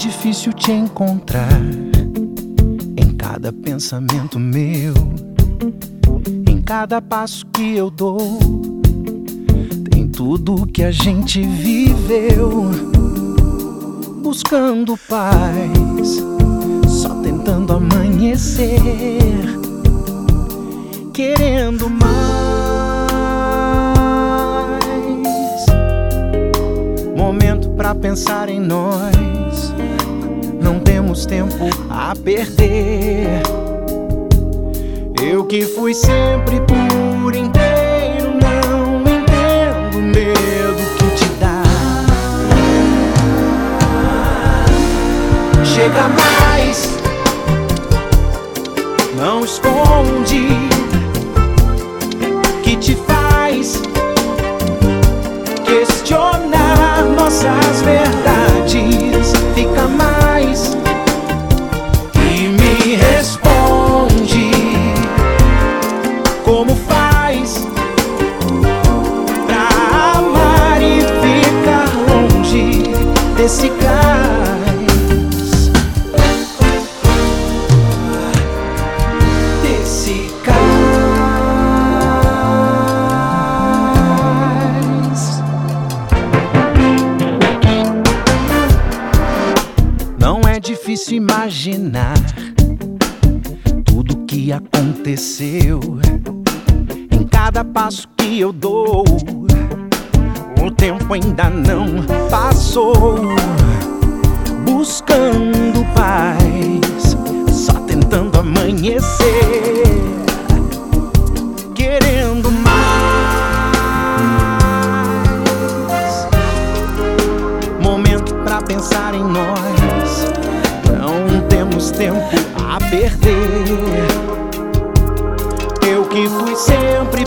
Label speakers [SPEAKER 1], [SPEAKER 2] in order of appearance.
[SPEAKER 1] difícil te encontrar em cada pensamento meu, em cada passo que eu dou. Tem tudo que a gente viveu, buscando paz, só tentando amanhecer, querendo mais. Momento pra pensar em nós, não temos tempo a perder. Eu que fui sempre por inteiro, não entendo o medo que te dá. Chega mais, não esconde, que te faz questionar nossas verdades. Fica mais e me responde como faz pra amar e ficar longe desse cais, desse cais. Não é difícil imaginar tudo que aconteceu em cada passo que eu dou. O tempo ainda não passou, buscando paz, só tentando amanhecer, querendo mais. Momento pra pensar em nós, não temos tempo a perder. Eu que fui sempre